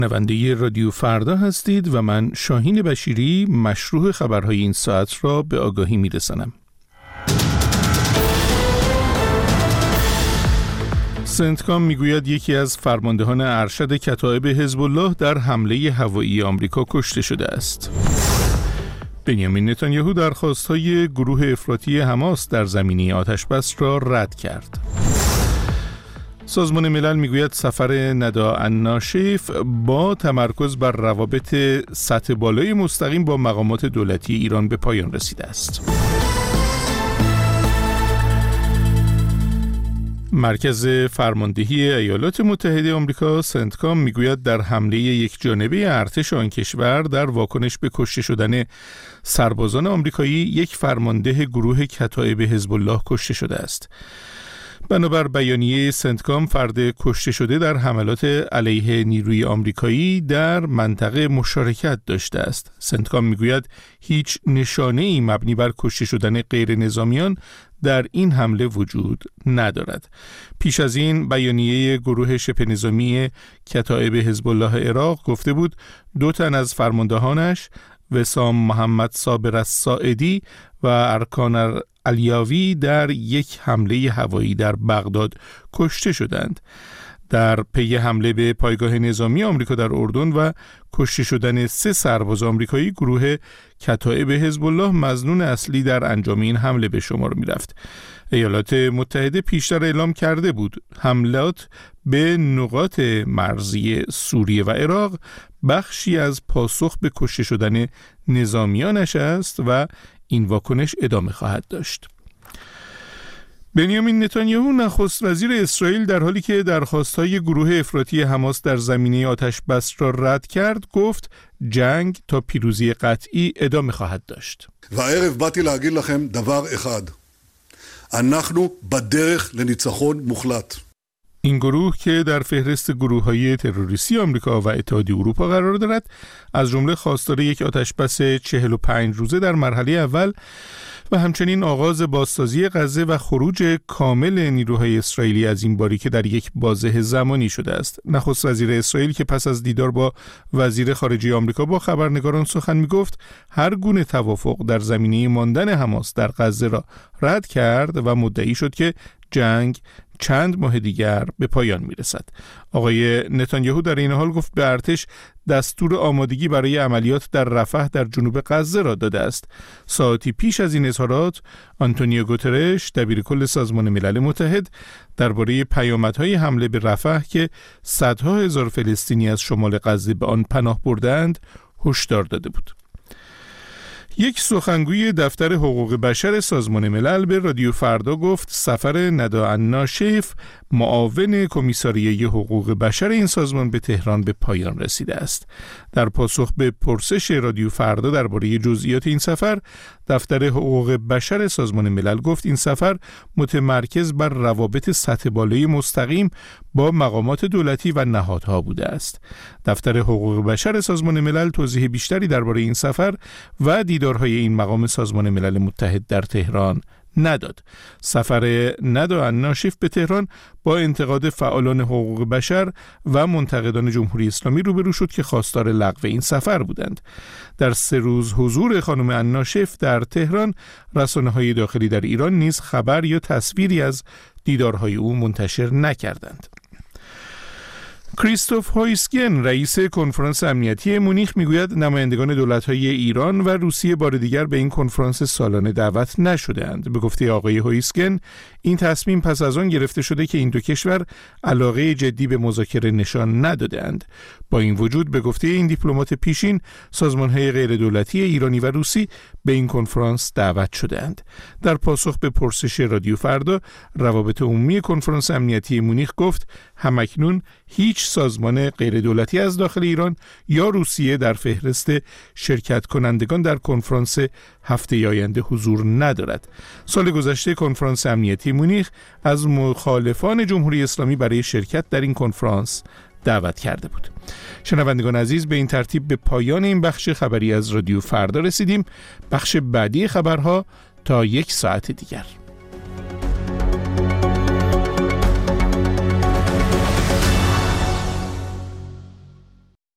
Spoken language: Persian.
شنونده رادیو فردا هستید و من شاهین بشیری مشروح خبرهای این ساعت را به آگاهی میرسانم. سنتکام میگوید یکی از فرماندهان ارشد کتایب حزب الله در حمله هوایی آمریکا کشته شده است. بنیامین نتانیاهو درخواست‌های گروه افراطی حماس در زمینه آتش‌بس را رد کرد. سازمان ملل میگوید سفر ندا الناشیف با تمرکز بر روابط سطح بالای مستقیم با مقامات دولتی ایران به پایان رسیده است. مرکز فرماندهی ایالات متحده آمریکا سنتکام میگوید در حمله یک جانبه ارتش آن کشور در واکنش به کشته شدن سربازان آمریکایی یک فرمانده گروه کتایب حزب الله کشته شده است. بنابر بیانیه سنتکام فرد کشته شده در حملات علیه نیروی آمریکایی در منطقه مشارکت داشته است. سنتکام میگوید هیچ نشانه‌ای مبنی بر کشته شدن غیر نظامیان در این حمله وجود ندارد. پیش از این بیانیه گروه شبه نظامی کتایب حزب الله عراق گفته بود 2 تن از فرماندهانش وسام محمد صابر الساعدی و ارکان علیاوی در یک حمله هوایی در بغداد کشته شدند. در پی حمله به پایگاه نظامی آمریکا در اردن و کشته شدن 3 سرباز آمریکایی، گروه کتایب حزب الله مظنون اصلی در انجام این حمله به شمار می‌رفت. ایالات متحده پیشتر اعلام کرده بود حملات به نقاط مرزی سوریه و عراق بخشی از پاسخ به کشته شدن نظامیانش است و این واکنش ادامه خواهد داشت. بنیامین نتانیاهو نخست وزیر اسرائیل در حالی که درخواست‌های گروه افراطی حماس در زمینه آتش بس را رد کرد گفت جنگ تا پیروزی قطعی ادامه خواهد داشت. והערב באתי להגיד לכם דבר אחד. אנחנו בדרך לניצחון מוחלט. این گروه که در فهرست گروه‌های تروریستی آمریکا و اتحادیه اروپا قرار دارد، از جمله خواستار یک آتش‌بس 45 روزه در مرحله اول و همچنین آغاز بازسازی غزه و خروج کامل نیروهای اسرائیلی از این باریکه در یک بازه زمانی شده است. نخست وزیر اسرائیل که پس از دیدار با وزیر خارجه آمریکا با خبرنگاران سخن می‌گفت، هر گونه توافق در زمینه ماندن حماس در غزه را رد کرد و مدعی شد که جنگ چند ماه دیگر به پایان میرسد. آقای نتانیاهو در این حال گفت به ارتش دستور آمادگی برای عملیات در رفح در جنوب غزه را داده است. ساعتی پیش از این اظهارات آنتونیو گوترش دبیرکل سازمان ملل متحد درباره پیامدهای حمله به رفح که صدها هزار فلسطینی از شمال غزه به آن پناه بردند هشدار داده بود. یک سخنگوی دفتر حقوق بشر سازمان ملل به رادیو فردا گفت سفر ندا الناشیف معاون کمیساریه حقوق بشر این سازمان به تهران به پایان رسیده است. در پاسخ به پرسش رادیو فردا درباره جزئیات این سفر، دفتر حقوق بشر سازمان ملل گفت این سفر متمرکز بر روابط سطح بالای مستقیم با مقامات دولتی و نهادها بوده است. دفتر حقوق بشر سازمان ملل توضیح بیشتری درباره این سفر و دیدارهای این مقام سازمان ملل متحد در تهران نداد. سفر ندا الناشیف به تهران با انتقاد فعالان حقوق بشر و منتقدان جمهوری اسلامی روبرو شد که خواستار لغو این سفر بودند. در 3 روز حضور خانم الناشیف در تهران، رسانه‌های داخلی در ایران نیز خبر یا تصویری از دیدارهای او منتشر نکردند. کریستوف هویسگن رئیس کنفرانس امنیتی مونیخ میگوید نمایندگان دولت‌های ایران و روسیه بار دیگر به این کنفرانس سالانه دعوت نشده‌اند. به گفته آقای هویسگن این تصمیم پس از آن گرفته شده که این دو کشور علاقه جدی به مذاکره نشان نداده‌اند. با این وجود به گفته این دیپلمات پیشین سازمان‌های غیر دولتی ایرانی و روسی به این کنفرانس دعوت شده‌اند. در پاسخ به پرسش رادیو فردا، روابط عمومی کنفرانس امنیتی مونیخ گفت همکنون هیچ سازمان غیر دولتی از داخل ایران یا روسیه در فهرست شرکت کنندگان در کنفرانس هفته آینده حضور ندارد. سال گذشته کنفرانس امنیتی مونیخ از مخالفان جمهوری اسلامی برای شرکت در این کنفرانس دعوت کرده بود. شنوندگان عزیز، به این ترتیب به پایان این بخش خبری از رادیو فردا رسیدیم. بخش بعدی خبرها تا 1 ساعت دیگر.